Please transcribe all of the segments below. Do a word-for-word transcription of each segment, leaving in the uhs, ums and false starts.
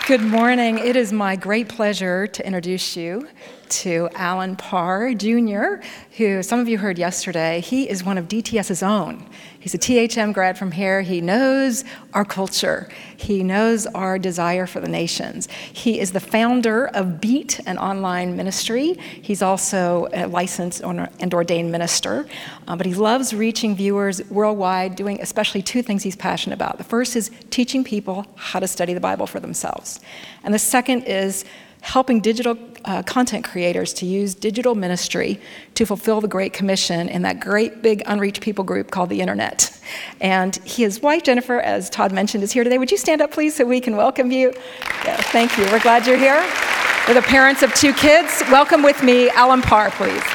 Good morning. It is my great pleasure to introduce you to Alan Parr, Junior, who some of you heard yesterday. He is one of DTS's own. He's a T H M grad from here. He knows our culture. He knows our desire for the nations. He is the founder of Beat, an online ministry. He's also a licensed and ordained minister. Uh, but he loves reaching viewers worldwide, doing especially two things he's passionate about. The first is teaching people how to study the Bible for themselves. And the second is helping digital uh, content creators to use digital ministry to fulfill the Great Commission in that great big unreached people group called the Internet. And his wife, Jennifer, as Todd mentioned, is here today. Would you stand up, please, so we can welcome you? Yeah, thank you. We're glad you're here. We're the parents of two kids. Welcome with me, Alan Parr, please.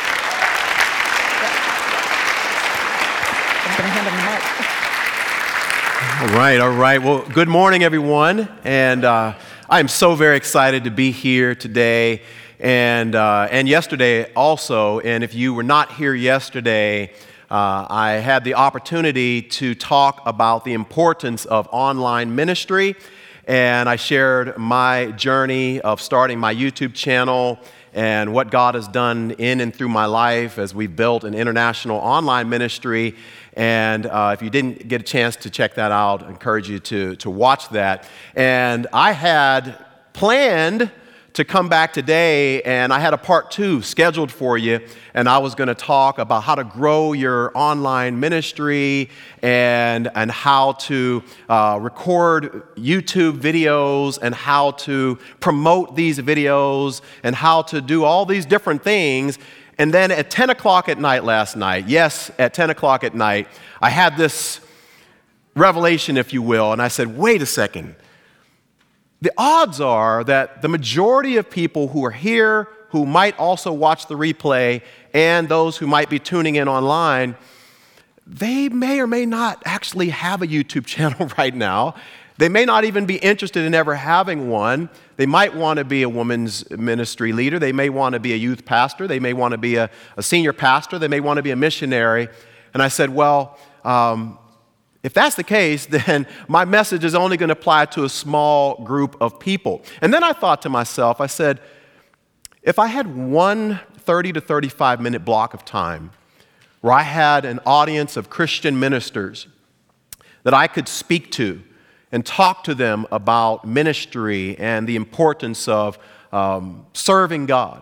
I'm going to hand him the mic. All right, all right. Well, good morning, everyone. And uh, I'm so very excited to be here today and uh, and yesterday also. And if you were not here yesterday, uh, I had the opportunity to talk about the importance of online ministry. And I shared my journey of starting my YouTube channel and what God has done in and through my life as we've built an international online ministry. And uh, if you didn't get a chance to check that out, I encourage you to, to watch that. And I had planned to come back today, and I had a part two scheduled for you, and I was going to talk about how to grow your online ministry and, and how to uh, record YouTube videos and how to promote these videos and how to do all these different things. And then at ten o'clock at night last night, yes, at ten o'clock at night, I had this revelation, if you will, and I said, wait a second. The odds are that the majority of people who are here, who might also watch the replay, and those who might be tuning in online, they may or may not actually have a YouTube channel right now. They may not even be interested in ever having one. They might want to be a women's ministry leader. They may want to be a youth pastor. They may want to be a, a senior pastor. They may want to be a missionary. And I said, well, um, if that's the case, then my message is only going to apply to a small group of people. And then I thought to myself, I said, if I had one thirty to thirty-five minute block of time where I had an audience of Christian ministers that I could speak to and talk to them about ministry and the importance of um, serving God,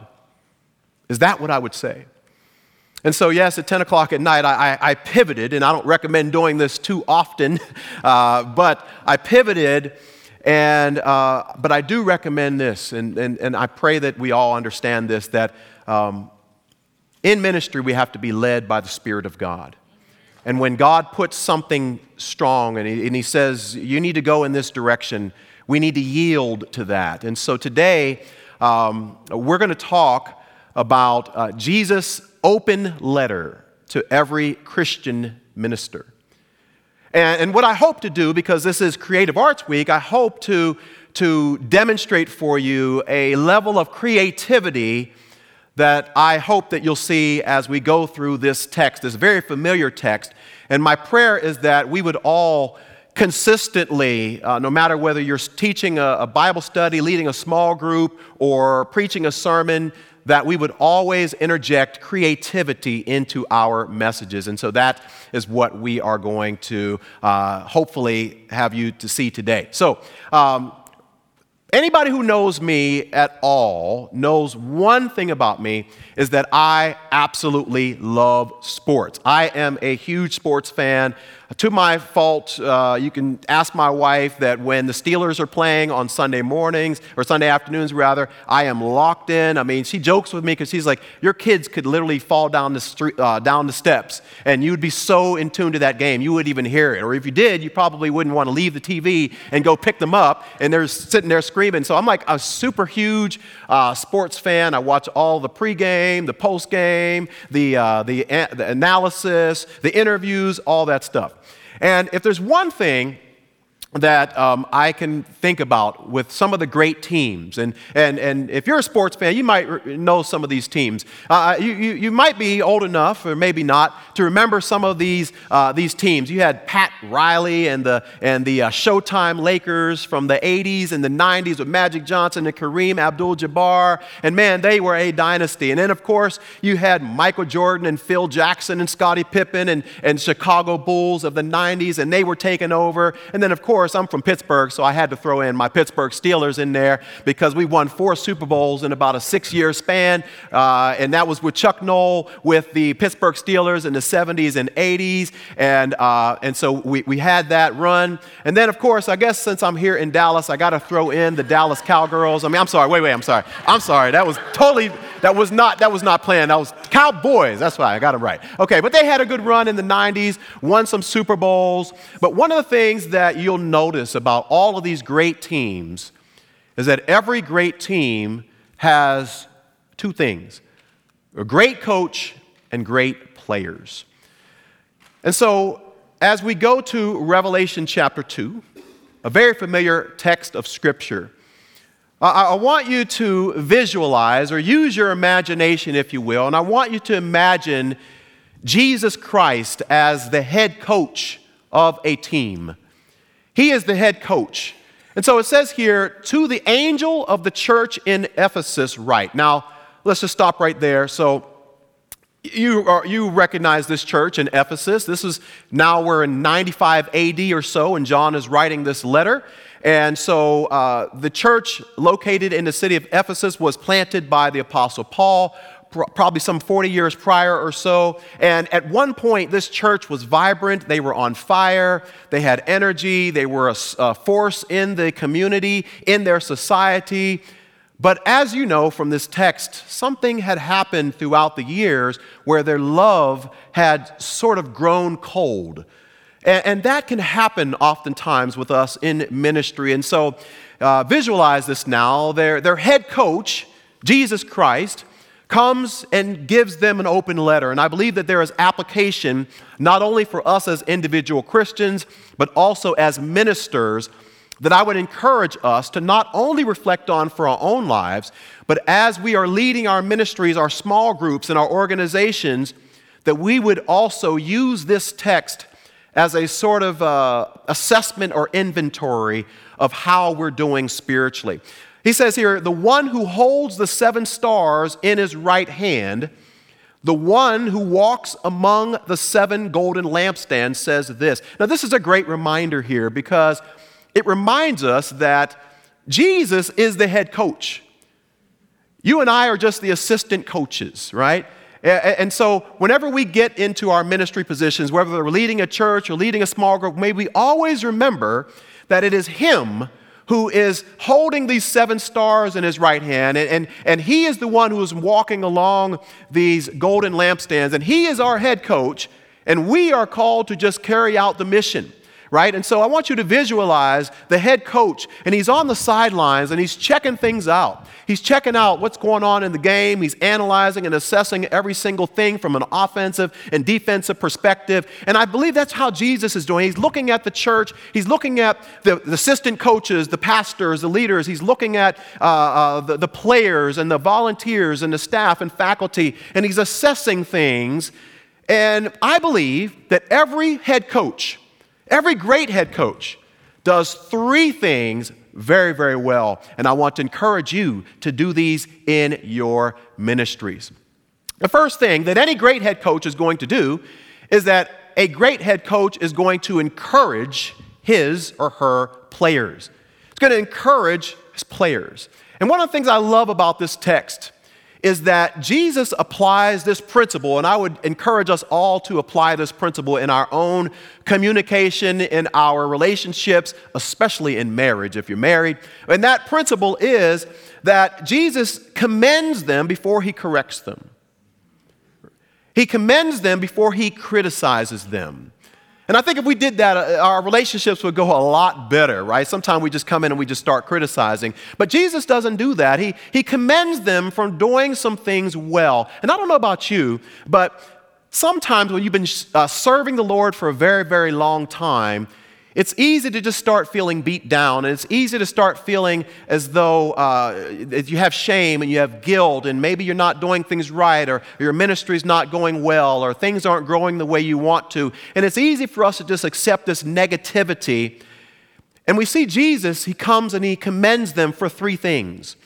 is that what I would say? And so, yes, at ten o'clock at night, I, I, I pivoted, and I don't recommend doing this too often, uh, but I pivoted, and uh, but I do recommend this, and, and, and I pray that we all understand this, that um, in ministry, we have to be led by the Spirit of God. And when God puts something strong and he, and he says, you need to go in this direction, we need to yield to that. And so today, um, we're going to talk about uh, Jesus' open letter to every Christian minister. And, and what I hope to do, because this is Creative Arts Week, I hope to, to demonstrate for you a level of creativity that I hope that you'll see as we go through this text, this very familiar text. And my prayer is that we would all consistently, uh, no matter whether you're teaching a, a Bible study, leading a small group, or preaching a sermon, that we would always interject creativity into our messages. And so that is what we are going to uh, hopefully have you to see today. So, um, anybody who knows me at all knows one thing about me is that I absolutely love sports. I am a huge sports fan. To my fault, uh, you can ask my wife that when the Steelers are playing on Sunday mornings, or Sunday afternoons rather, I am locked in. I mean, she jokes with me because she's like, your kids could literally fall down the street, uh, down the steps, and you would be so in tune to that game, you wouldn't even hear it. Or if you did, you probably wouldn't want to leave the T V and go pick them up, and they're sitting there screaming. So I'm like a super huge uh, sports fan. I watch all the pregame, the postgame, the, uh, the, the analysis, the interviews, all that stuff. And if there's one thing that um, I can think about with some of the great teams. And, and, and if you're a sports fan, you might know some of these teams. Uh, you, you, you might be old enough, or maybe not, to remember some of these, uh, these teams. You had Pat Riley and the, and the uh, Showtime Lakers from the eighties and the nineties with Magic Johnson and Kareem Abdul-Jabbar. And man, they were a dynasty. And then, of course, you had Michael Jordan and Phil Jackson and Scottie Pippen and, and Chicago Bulls of the nineties, and they were taking over. And then, of course, I'm from Pittsburgh, so I had to throw in my Pittsburgh Steelers in there because we won four Super Bowls in about a six-year span, uh, and that was with Chuck Noll with the Pittsburgh Steelers in the seventies and eighties, and uh, and so we, we had that run. And then, of course, I guess since I'm here in Dallas, I got to throw in the Dallas Cowgirls. I mean, I'm sorry, wait, wait, I'm sorry. I'm sorry, that was totally, that was not, that was not planned. That was Cowboys, that's right, I got it right. Okay, but they had a good run in the nineties, won some Super Bowls, but one of the things that you'll notice about all of these great teams is that every great team has two things: a great coach and great players. And so as we go to Revelation chapter two, a very familiar text of Scripture, I, I want you to visualize or use your imagination, if you will, and I want you to imagine Jesus Christ as the head coach of a team. He is the head coach. And so it says here, to the angel of the church in Ephesus write. Now, let's just stop right there. So you are, you recognize this church in Ephesus. This is, now we're in ninety-five A D or so, and John is writing this letter. And so uh, the church located in the city of Ephesus was planted by the Apostle Paul, probably some forty years prior or so. And at one point, this church was vibrant. They were on fire. They had energy. They were a, a force in the community, in their society. But as you know from this text, something had happened throughout the years where their love had sort of grown cold. And, and that can happen oftentimes with us in ministry. And so uh, visualize this now. Their, their head coach, Jesus Christ, comes and gives them an open letter. And I believe that there is application not only for us as individual Christians, but also as ministers, that I would encourage us to not only reflect on for our own lives, but as we are leading our ministries, our small groups, and our organizations, that we would also use this text as a sort of uh, assessment or inventory of how we're doing spiritually. He says here, the one who holds the seven stars in his right hand, the one who walks among the seven golden lampstands, says this. Now, this is a great reminder here because it reminds us that Jesus is the head coach. You and I are just the assistant coaches, right? And so whenever we get into our ministry positions, whether we're leading a church or leading a small group, may we always remember that it is Him who is holding these seven stars in His right hand, and, and, and He is the one who is walking along these golden lampstands, and He is our head coach, and we are called to just carry out the mission. Right? And so I want you to visualize the head coach, and he's on the sidelines, and he's checking things out. He's checking out what's going on in the game. He's analyzing and assessing every single thing from an offensive and defensive perspective. And I believe that's how Jesus is doing. He's looking at the church. He's looking at the, the assistant coaches, the pastors, the leaders. He's looking at uh, uh, the, the players and the volunteers and the staff and faculty, and he's assessing things. And I believe that every head coach, every great head coach does three things very, very well, and I want to encourage you to do these in your ministries. The first thing that any great head coach is going to do is that a great head coach is going to encourage his or her players. It's going to encourage his players. And one of the things I love about this text is that Jesus applies this principle, and I would encourage us all to apply this principle in our own communication, in our relationships, especially in marriage if you're married. And that principle is that Jesus commends them before He corrects them. He commends them before He criticizes them. And I think if we did that, our relationships would go a lot better, right? Sometimes we just come in and we just start criticizing. But Jesus doesn't do that. He, he commends them for doing some things well. And I don't know about you, but sometimes when you've been uh, serving the Lord for a very, very long time, it's easy to just start feeling beat down, and it's easy to start feeling as though uh, you have shame and you have guilt, and maybe you're not doing things right, or your ministry's not going well, or things aren't growing the way you want to. And it's easy for us to just accept this negativity. And we see Jesus, he comes and he commends them for three things.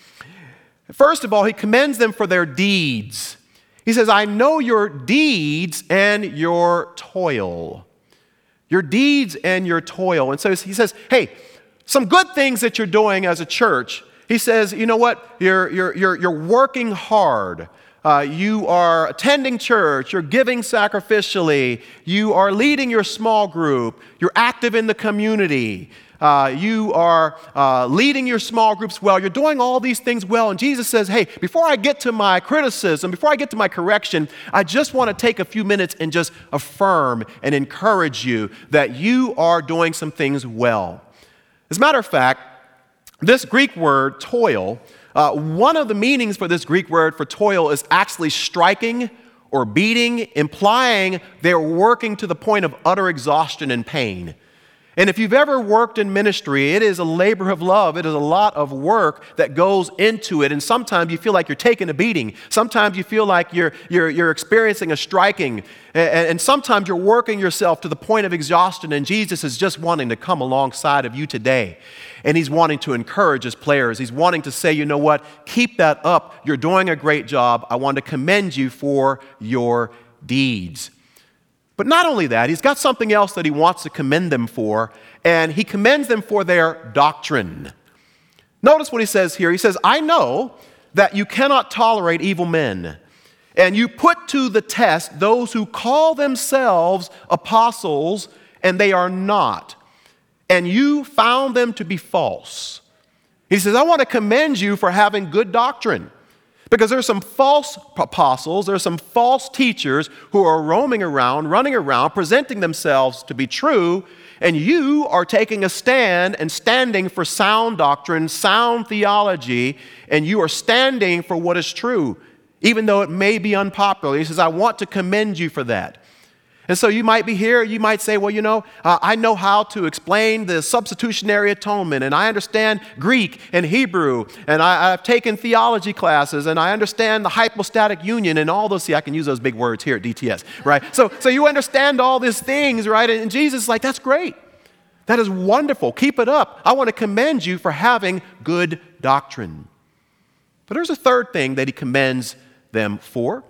First of all, he commends them for their deeds. He says, I know your deeds and your toil. Your deeds and your toil. And so he says, hey, some good things that you're doing as a church. He says, you know what? You're, you're, you're, you're working hard. Uh, you are attending church. You're giving sacrificially. You are leading your small group. You're active in the community. Uh, you are uh, leading your small groups well. You're doing all these things well. And Jesus says, hey, before I get to my criticism, before I get to my correction, I just want to take a few minutes and just affirm and encourage you that you are doing some things well. As a matter of fact, this Greek word, toil, uh, one of the meanings for this Greek word for toil is actually striking or beating, implying they're working to the point of utter exhaustion and pain. And if you've ever worked in ministry, it is a labor of love. It is a lot of work that goes into it. And sometimes you feel like you're taking a beating. Sometimes you feel like you're, you're, you're experiencing a striking. And, and sometimes you're working yourself to the point of exhaustion. And Jesus is just wanting to come alongside of you today. And he's wanting to encourage his players. He's wanting to say, you know what? Keep that up. You're doing a great job. I want to commend you for your deeds. But not only that, he's got something else that he wants to commend them for, and he commends them for their doctrine. Notice what he says here. He says, I know that you cannot tolerate evil men, and you put to the test those who call themselves apostles, and they are not, and you found them to be false. He says, I want to commend you for having good doctrine. Because there's some false apostles, there's some false teachers who are roaming around, running around, presenting themselves to be true, and you are taking a stand and standing for sound doctrine, sound theology, and you are standing for what is true, even though it may be unpopular. He says, I want to commend you for that. And so you might be here, you might say, well, you know, uh, I know how to explain the substitutionary atonement, and I understand Greek and Hebrew, and I, I've taken theology classes, and I understand the hypostatic union, and all those. See, I can use those big words here at D T S, right? So, so you understand all these things, right? And Jesus is like, that's great. That is wonderful. Keep it up. I want to commend you for having good doctrine. But there's a third thing that he commends them for.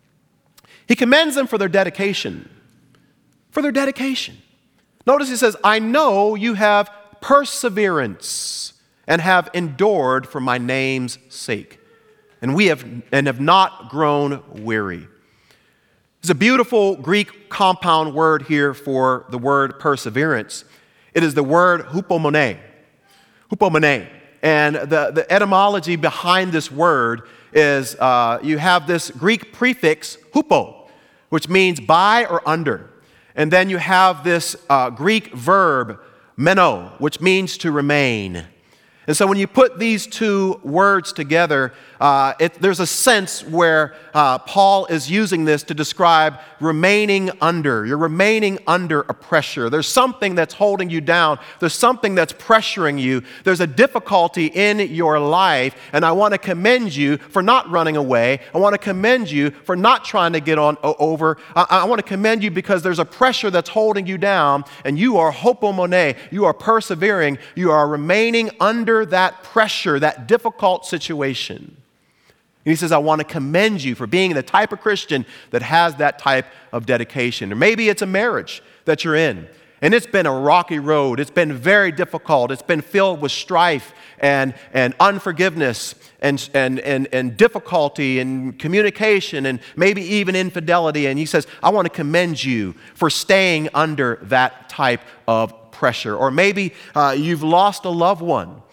He commends them for their dedication. For their dedication. Notice he says, I know you have perseverance and have endured for my name's sake. And we have and have not grown weary. There's a beautiful Greek compound word here for the word perseverance. It is the word hupomone. Hupomone. And the, the etymology behind this word is uh, you have this Greek prefix, hupo, which means by or under. And then you have this uh, Greek verb, meno, which means to remain. And so when you put these two words together, uh, it, there's a sense where uh, Paul is using this to describe remaining under. You're remaining under a pressure. There's something that's holding you down. There's something that's pressuring you. There's a difficulty in your life, and I want to commend you for not running away. I want to commend you for not trying to get on over. I, I want to commend you because there's a pressure that's holding you down, and you are hopomone. You are persevering. You are remaining under that pressure, that difficult situation. And he says, I want to commend you for being the type of Christian that has that type of dedication. Or maybe it's a marriage that you're in, and it's been a rocky road. It's been very difficult. It's been filled with strife and, and unforgiveness and, and, and, and difficulty and communication and maybe even infidelity. And he says, I want to commend you for staying under that type of pressure. Or maybe uh, you've lost a loved one.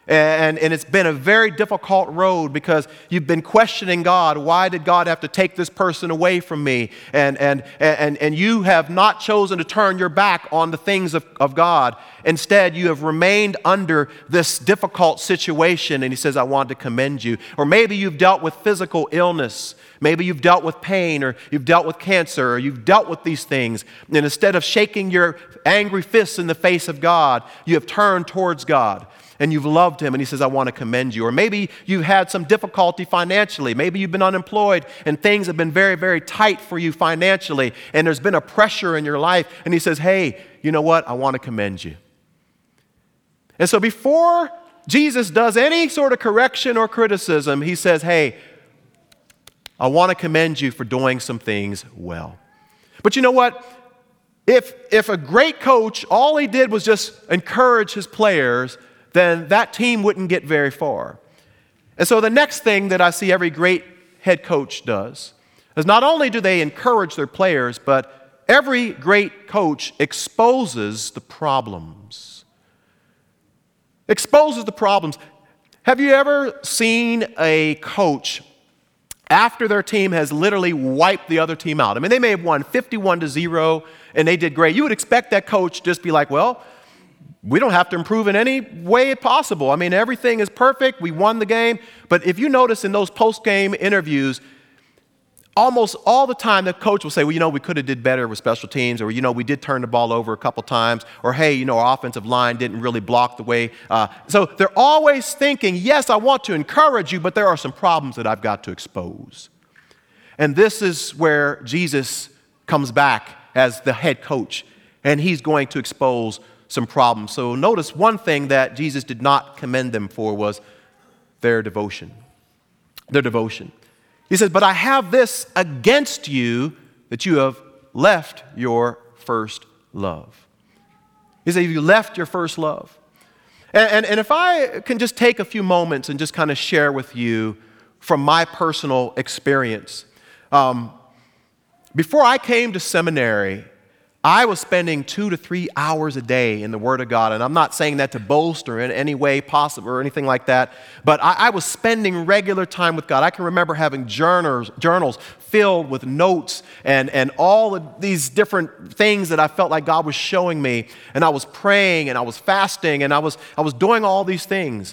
And, and it's been a very difficult road because you've been questioning God. Why did God have to take this person away from me? And, and, and, and you have not chosen to turn your back on the things of, of God. Instead, you have remained under this difficult situation. And he says, I want to commend you. Or maybe you've dealt with physical illness. Maybe you've dealt with pain, or you've dealt with cancer, or you've dealt with these things. And instead of shaking your angry fists in the face of God, you have turned towards God. And you've loved him, and he says, I want to commend you. Or maybe you've had some difficulty financially. Maybe you've been unemployed, and things have been very, very tight for you financially, and there's been a pressure in your life. And he says, hey, you know what? I want to commend you. And so before Jesus does any sort of correction or criticism, he says, hey, I want to commend you for doing some things well. But you know what? If, if a great coach, all he did was just encourage his players, then that team wouldn't get very far. And so the next thing that I see every great head coach does is not only do they encourage their players, but every great coach exposes the problems. Exposes the problems. Have you ever seen a coach after their team has literally wiped the other team out? I mean, they may have won fifty-one to zero and they did great. You would expect that coach just be like, well, we don't have to improve in any way possible. I mean, everything is perfect. We won the game. But if you notice in those post-game interviews, almost all the time the coach will say, well, you know, we could have did better with special teams, or, you know, we did turn the ball over a couple times, or, hey, you know, our offensive line didn't really block the way. Uh, so they're always thinking, yes, I want to encourage you, but there are some problems that I've got to expose. And this is where Jesus comes back as the head coach, and he's going to expose some problems. So notice one thing that Jesus did not commend them for was their devotion. Their devotion. He says, but I have this against you, that you have left your first love. He said, you left your first love. And, and, and if I can just take a few moments and just kind of share with you from my personal experience. Um, before I came to seminary, I was spending two to three hours a day in the Word of God. And I'm not saying that to boast or in any way possible or anything like that. But I, I was spending regular time with God. I can remember having journals, journals filled with notes and, and all of these different things that I felt like God was showing me. And I was praying and I was fasting and I was, I was doing all these things.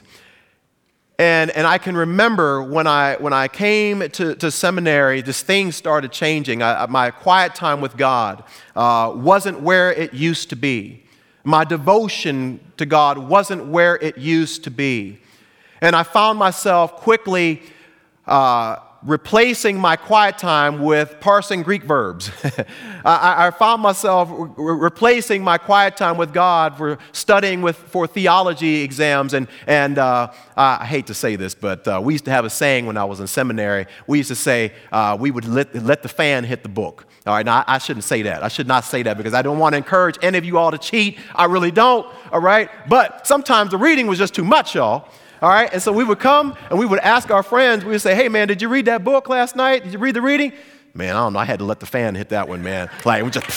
And, and I can remember when I, when I came to, to seminary, this thing started changing. I, my quiet time with God uh, wasn't where it used to be. My devotion to God wasn't where it used to be. And I found myself quickly uh, replacing my quiet time with parsing Greek verbs. I, I found myself re- replacing my quiet time with God for studying with for theology exams. And, and uh, I hate to say this, but uh, we used to have a saying when I was in seminary. We used to say uh, we would let, let the fan hit the book. All right, now I, I shouldn't say that. I should not say that because I don't want to encourage any of you all to cheat. I really don't, all right? But sometimes the reading was just too much, y'all. All right, and so we would come and we would ask our friends, we would say, hey, man, did you read that book last night? Did you read the reading? Man, I don't know. I had to let the fan hit that one, man. Like, we just,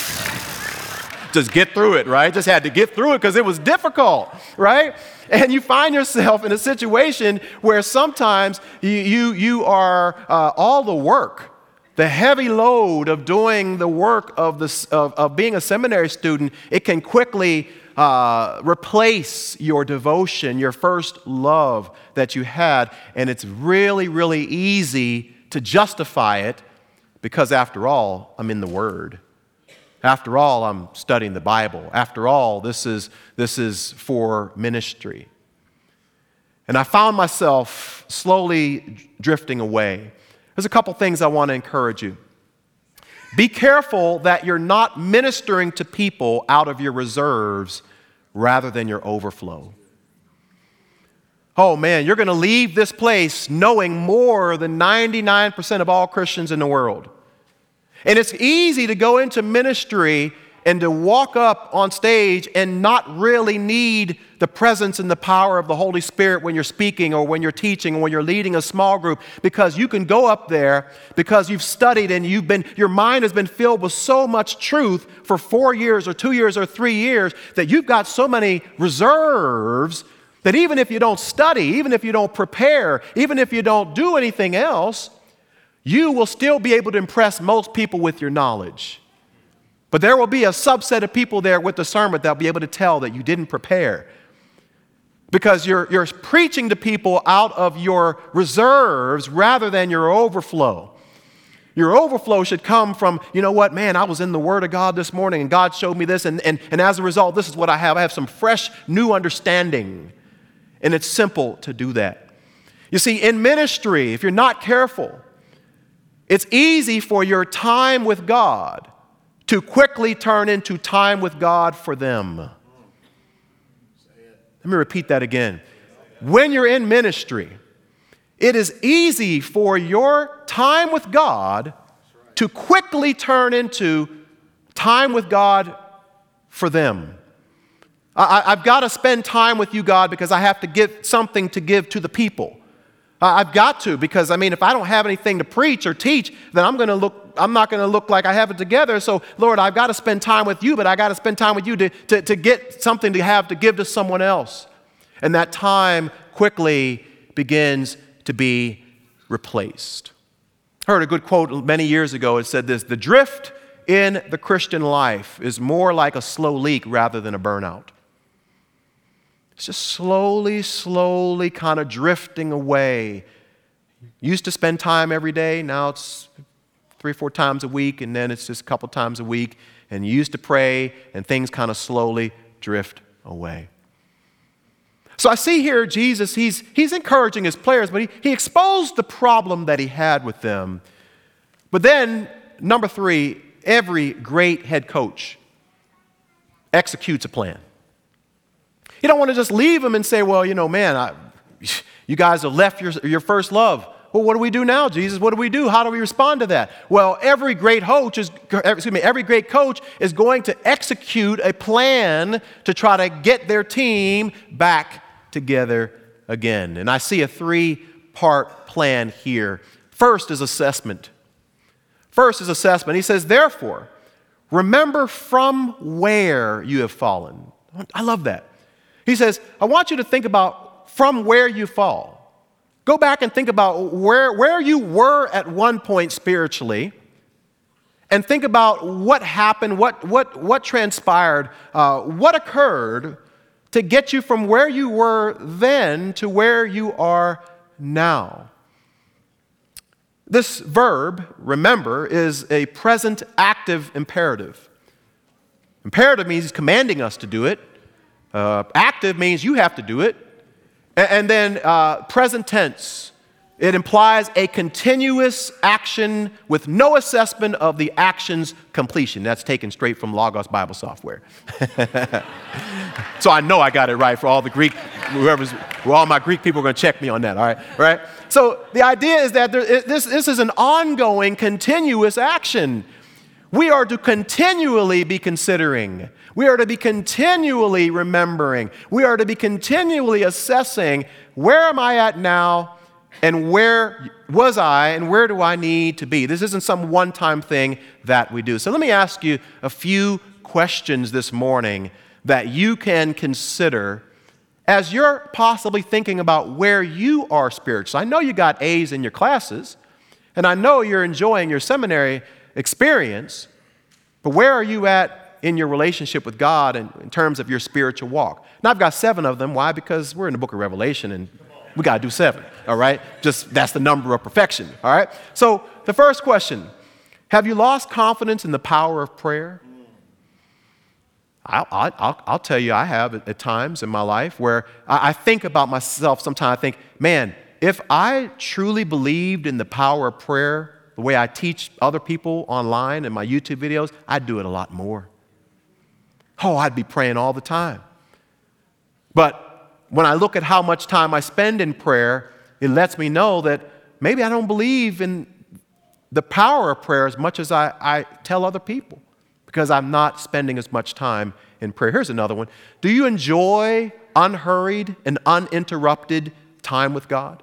just get through it, right? Just had to get through it because it was difficult, right? And you find yourself in a situation where sometimes you, you, you are uh, all the work, the heavy load of doing the work of, the, of, of being a seminary student, it can quickly Uh, replace your devotion, your first love that you had, and it's really, really easy to justify it because, after all, I'm in the Word. After all, I'm studying the Bible. After all, this is, this is for ministry. And I found myself slowly drifting away. There's a couple things I want to encourage you. Be careful that you're not ministering to people out of your reserves rather than your overflow. Oh man, you're going to leave this place knowing more than ninety-nine percent of all Christians in the world. And it's easy to go into ministry and to walk up on stage and not really need the presence and the power of the Holy Spirit when you're speaking or when you're teaching or when you're leading a small group, because you can go up there because you've studied and you've been, your mind has been filled with so much truth for four years or two years or three years that you've got so many reserves that even if you don't study, even if you don't prepare, even if you don't do anything else, you will still be able to impress most people with your knowledge. But there will be a subset of people there with discernment that will be able to tell that you didn't prepare. Because you're, you're preaching to people out of your reserves rather than your overflow. Your overflow should come from, you know what, man, I was in the Word of God this morning and God showed me this, and, and, and as a result, this is what I have. I have some fresh, new understanding. And it's simple to do that. You see, in ministry, if you're not careful, it's easy for your time with God to quickly turn into time with God for them. Let me repeat that again. When you're in ministry, it is easy for your time with God to quickly turn into time with God for them. I, I've got to spend time with you, God, because I have to give something to give to the people. I've got to, because I mean, if I don't have anything to preach or teach, then I'm going to look, I'm not going to look like I have it together. So, Lord, I've got to spend time with you, but I got to spend time with you to, to, to get something to have to give to someone else. And that time quickly begins to be replaced. I heard a good quote many years ago. It said this: the drift in the Christian life is more like a slow leak rather than a burnout. It's just slowly, slowly kind of drifting away. Used to spend time every day. Now it's three or four times a week, and then it's just a couple times a week. And you used to pray, and things kind of slowly drift away. So I see here Jesus, he's, he's encouraging his players, but he, he exposed the problem that he had with them. But then, number three, every great head coach executes a plan. You don't want to just leave them and say, well, you know, man, I, you guys have left your, your first love. Well, what do we do now, Jesus? What do we do? How do we respond to that? Well, every great coach is, excuse me, every great coach is going to execute a plan to try to get their team back together again. And I see a three-part plan here. First is assessment. First is assessment. He says, therefore, remember from where you have fallen. I love that. He says, I want you to think about from where you fall. Go back and think about where, where you were at one point spiritually, and think about what happened, what, what, what transpired, uh, what occurred to get you from where you were then to where you are now. This verb, remember, is a present active imperative. Imperative means he's commanding us to do it. Uh, active means you have to do it. And, and then uh, present tense, it implies a continuous action with no assessment of the action's completion. That's taken straight from Logos Bible software. So I know I got it right for all the Greek, whoever's, well, all my Greek people are going to check me on that, all right? Right? So the idea is that there, this, this is an ongoing, continuous action. We are to continually be considering. We are to be continually remembering. We are to be continually assessing, where am I at now, and where was I, and where do I need to be? This isn't some one-time thing that we do. So let me ask you a few questions this morning that you can consider as you're possibly thinking about where you are spiritually. I know you got A's in your classes, and I know you're enjoying your seminary experience, but where are you at in your relationship with God and in terms of your spiritual walk? Now, I've got seven of them. Why? Because we're in the book of Revelation, and we got to do seven, all right? Just that's the number of perfection, all right? So the first question, have you lost confidence in the power of prayer? I'll, I'll, I'll tell you, I have at, at times in my life where I, I think about myself. Sometimes I think, man, if I truly believed in the power of prayer, the way I teach other people online in my YouTube videos, I'd do it a lot more. Oh, I'd be praying all the time. But when I look at how much time I spend in prayer, it lets me know that maybe I don't believe in the power of prayer as much as I, I tell other people, because I'm not spending as much time in prayer. Here's another one. Do you enjoy unhurried and uninterrupted time with God?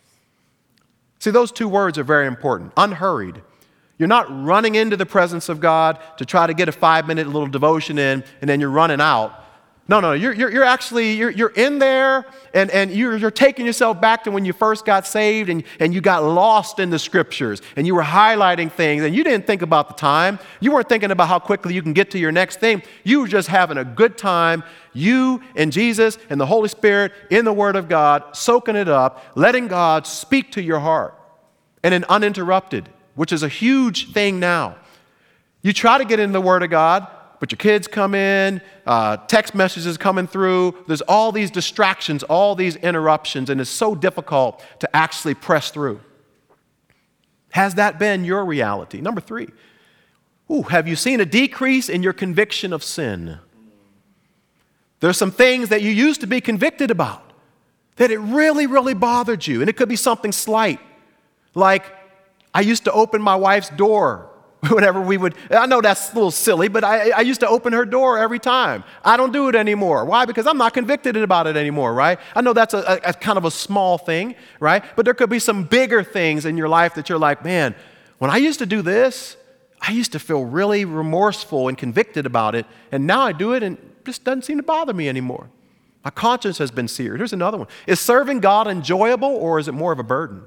See, those two words are very important. Unhurried. You're not running into the presence of God to try to get a five-minute little devotion in, and then you're running out. No, no, you're, you're, you're actually, you're, you're in there and, and you're, you're taking yourself back to when you first got saved and, and you got lost in the scriptures and you were highlighting things and you didn't think about the time. You weren't thinking about how quickly you can get to your next thing. You were just having a good time, you and Jesus and the Holy Spirit in the Word of God, soaking it up, letting God speak to your heart and then uninterrupted, which is a huge thing now. You try to get into the Word of God, but your kids come in, uh, text messages coming through. There's all these distractions, all these interruptions, and it's so difficult to actually press through. Has that been your reality? Number three, ooh, have you seen a decrease in your conviction of sin? There's some things that you used to be convicted about that it really, really bothered you, and it could be something slight, like I used to open my wife's door whenever we would, I know that's a little silly, but I, I used to open her door every time. I don't do it anymore. Why? Because I'm not convicted about it anymore, right? I know that's a, a, a kind of a small thing, right? But there could be some bigger things in your life that you're like, man, when I used to do this, I used to feel really remorseful and convicted about it, and now I do it and it just doesn't seem to bother me anymore. My conscience has been seared. Here's another one. Is serving God enjoyable or is it more of a burden?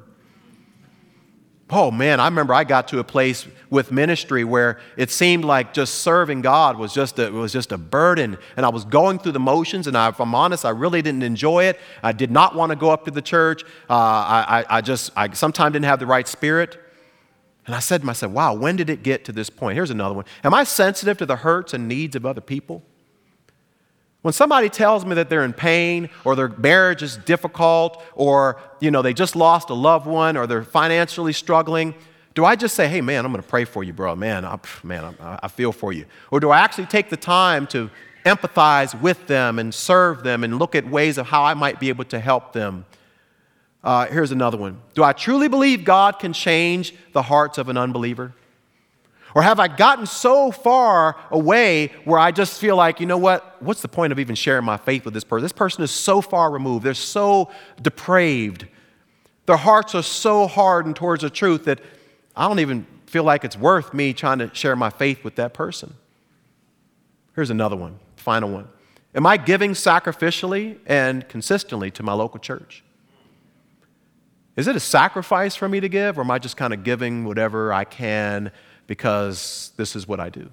Oh man, I remember I got to a place with ministry where it seemed like just serving God was just a, was just a burden, and I was going through the motions, and I, if I'm honest, I really didn't enjoy it. I did not want to go up to the church. Uh, I, I, I just, I sometimes didn't have the right spirit. And I said to myself, wow, when did it get to this point? Here's another one. Am I sensitive to the hurts and needs of other people? When somebody tells me that they're in pain or their marriage is difficult or, you know, they just lost a loved one or they're financially struggling, do I just say, hey, man, I'm going to pray for you, bro. Man, I, man, I, I feel for you. Or do I actually take the time to empathize with them and serve them and look at ways of how I might be able to help them? Uh, here's another one. Do I truly believe God can change the hearts of an unbeliever? Or have I gotten so far away where I just feel like, you know what, what's the point of even sharing my faith with this person? This person is so far removed. They're so depraved. Their hearts are so hardened towards the truth that I don't even feel like it's worth me trying to share my faith with that person. Here's another one, final one. Am I giving sacrificially and consistently to my local church? Is it a sacrifice for me to give, or am I just kind of giving whatever I can because this is what I do?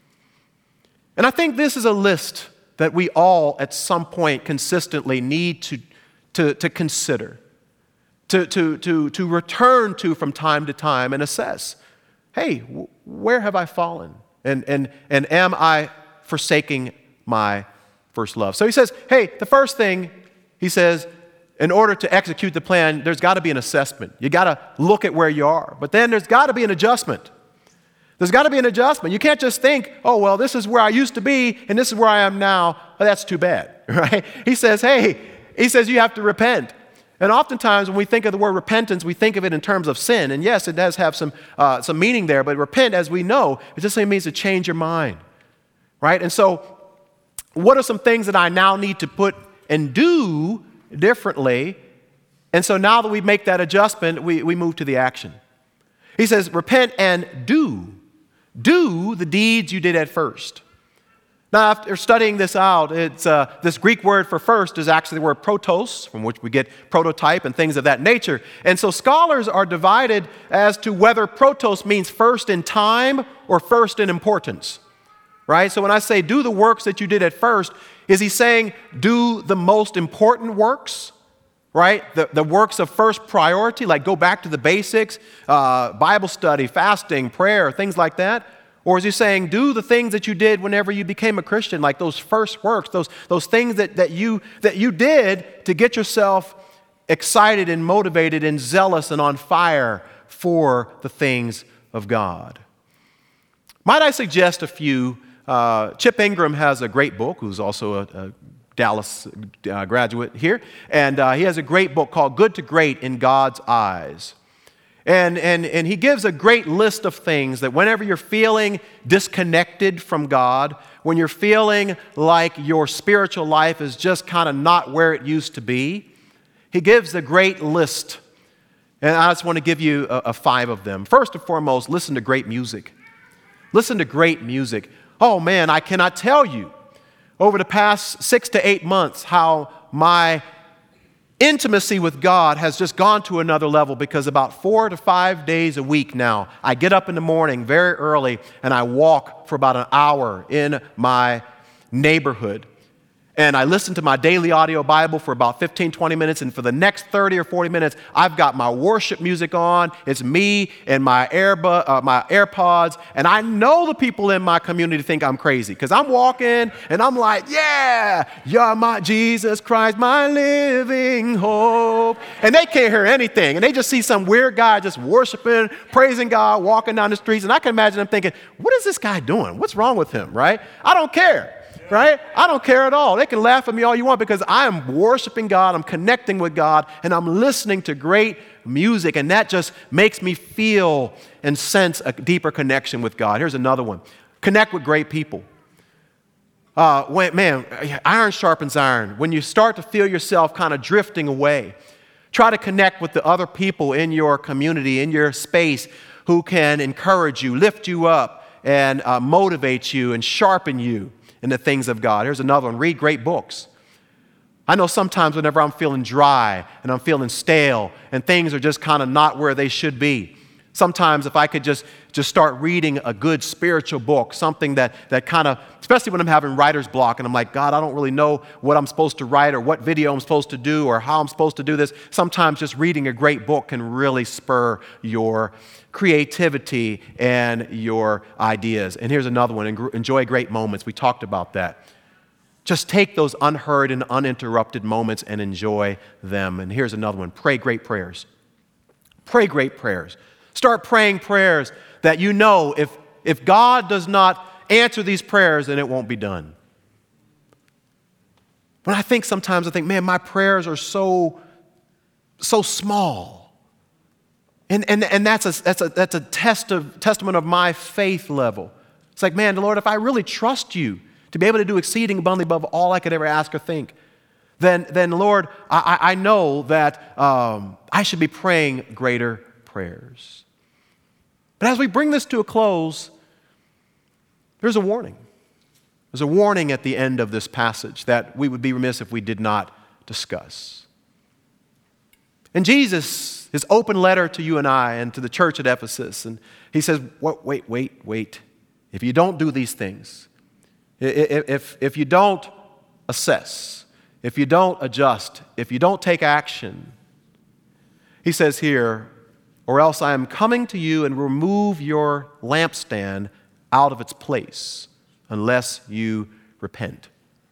And I think this is a list that we all at some point consistently need to, to, to consider, to, to, to, to return to from time to time and assess, hey, where have I fallen? And, and, and am I forsaking my first love? So he says, hey, the first thing, he says, in order to execute the plan, there's got to be an assessment. You got to look at where you are. But then there's got to be an adjustment. There's got to be an adjustment. You can't just think, oh, well, this is where I used to be, and this is where I am now. Well, that's too bad, right? He says, hey, he says you have to repent. And oftentimes when we think of the word repentance, we think of it in terms of sin. And yes, it does have some, uh, some meaning there, but repent, as we know, it just simply means to change your mind, right? And so what are some things that I now need to put and do differently? And so now that we make that adjustment, we, we move to the action. He says, repent and do. Do the deeds you did at first. Now, after studying this out, it's, uh, this Greek word for first is actually the word protos, from which we get prototype and things of that nature. And so scholars are divided as to whether protos means first in time or first in importance. Right? So when I say do the works that you did at first, is he saying do the most important works? Right? The, the works of first priority, like go back to the basics, uh, Bible study, fasting, prayer, things like that? Or is he saying do the things that you did whenever you became a Christian, like those first works, those, those things that, that, you, that you did to get yourself excited and motivated and zealous and on fire for the things of God? Might I suggest a few? Uh, Chip Ingram has a great book, who's also a, a Dallas uh, graduate here, and uh, he has a great book called Good to Great in God's Eyes. And, and, and he gives a great list of things that whenever you're feeling disconnected from God, when you're feeling like your spiritual life is just kind of not where it used to be, he gives a great list. And I just want to give you a, a five of them. First and foremost, listen to great music. Listen to great music. Oh man, I cannot tell you over the past six to eight months how my intimacy with God has just gone to another level, because about four to five days a week now, I get up in the morning very early and I walk for about an hour in my neighborhood. And I listen to my daily audio Bible for about fifteen, twenty minutes. And for the next thirty or forty minutes, I've got my worship music on. It's me and my, Airbud, uh, my AirPods. And I know the people in my community think I'm crazy, because I'm walking and I'm like, yeah, you're my Jesus Christ, my living hope. And they can't hear anything. And they just see some weird guy just worshiping, praising God, walking down the streets. And I can imagine them thinking, what is this guy doing? What's wrong with him, right? I don't care. Right? I don't care at all. They can laugh at me all you want, because I am worshiping God, I'm connecting with God, and I'm listening to great music, and that just makes me feel and sense a deeper connection with God. Here's another one. Connect with great people. Uh, when, man, iron sharpens iron. When you start to feel yourself kind of drifting away, try to connect with the other people in your community, in your space, who can encourage you, lift you up, and uh, motivate you and sharpen you in the things of God. Here's another one. Read great books. I know sometimes whenever I'm feeling dry and I'm feeling stale and things are just kind of not where they should be, sometimes if I could just, just start reading a good spiritual book, something that, that kind of, especially when I'm having writer's block and I'm like, God, I don't really know what I'm supposed to write or what video I'm supposed to do or how I'm supposed to do this. Sometimes just reading a great book can really spur your creativity and your ideas. And here's another one. Enjoy great moments. We talked about that. Just take those unheard and uninterrupted moments and enjoy them. And here's another one. Pray great prayers. Pray great prayers. Start praying prayers that you know if, if God does not answer these prayers, then it won't be done. When I think sometimes, I think, man, my prayers are so, so small. And, and, and that's a, that's a, that's a test of, testament of my faith level. It's like, man, Lord, if I really trust you to be able to do exceeding abundantly above all I could ever ask or think, then, then Lord, I, I know that um, I should be praying greater prayers. But as we bring this to a close, there's a warning. There's a warning at the end of this passage that we would be remiss if we did not discuss. And Jesus, his open letter to you and I and to the church at Ephesus, and he says, wait, wait, wait, wait. If you don't do these things, if, if, if you don't assess, if you don't adjust, if you don't take action, he says here, or else I am coming to you and remove your lampstand out of its place unless you repent.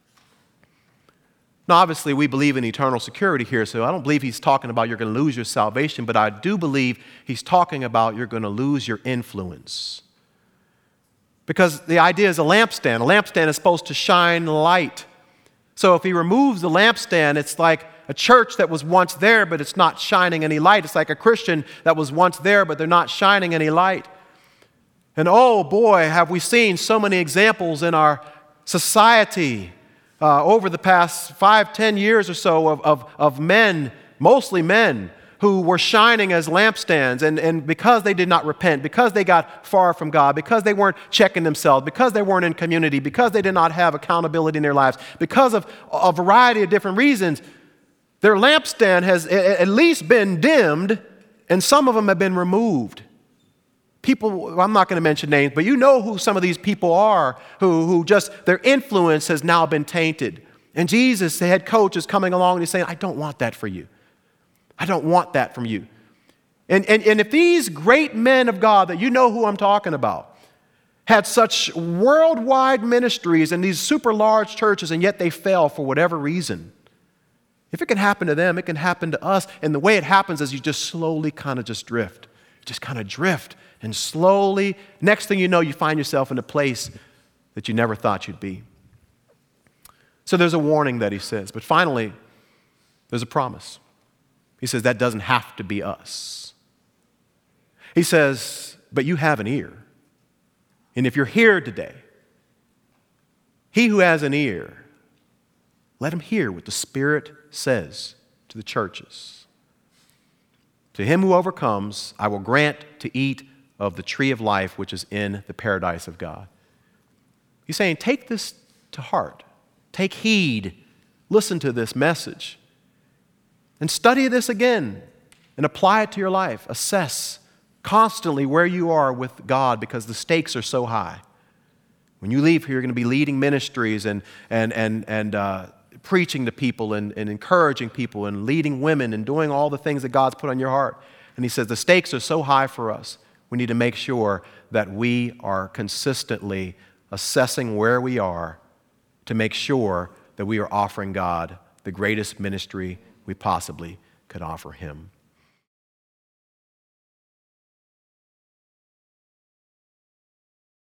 Now, obviously, we believe in eternal security here, so I don't believe he's talking about you're going to lose your salvation, but I do believe he's talking about you're going to lose your influence. Because the idea is a lampstand. A lampstand is supposed to shine light. So if he removes the lampstand, it's like a church that was once there, but it's not shining any light. It's like a Christian that was once there, but they're not shining any light. And oh boy, have we seen so many examples in our society uh, over the past five, ten years or so of, of, of men, mostly men, who were shining as lampstands. And, and because they did not repent, because they got far from God, because they weren't checking themselves, because they weren't in community, because they did not have accountability in their lives, because of a variety of different reasons, their lampstand has at least been dimmed, and some of them have been removed. People, I'm not going to mention names, but you know who some of these people are, who, who just, their influence has now been tainted. And Jesus, the head coach, is coming along and he's saying, I don't want that for you. I don't want that from you. And, and, and if these great men of God that you know who I'm talking about had such worldwide ministries and these super large churches, and yet they fell for whatever reason, if it can happen to them, it can happen to us. And the way it happens is you just slowly kind of just drift. You just kind of drift. And slowly, next thing you know, you find yourself in a place that you never thought you'd be. So there's a warning that he says. But finally, there's a promise. He says that doesn't have to be us. He says, but you have an ear. And if you're here today, he who has an ear, let him hear what the Spirit says to the churches. To him who overcomes, I will grant to eat of the tree of life which is in the paradise of God. He's saying, take this to heart. Take heed. Listen to this message. And study this again and apply it to your life. Assess constantly where you are with God because the stakes are so high. When you leave here, you're going to be leading ministries and, and, and, and uh, preaching to people and, and encouraging people and leading women and doing all the things that God's put on your heart. And he says the stakes are so high for us. We need to make sure that we are consistently assessing where we are to make sure that we are offering God the greatest ministry we possibly could offer him.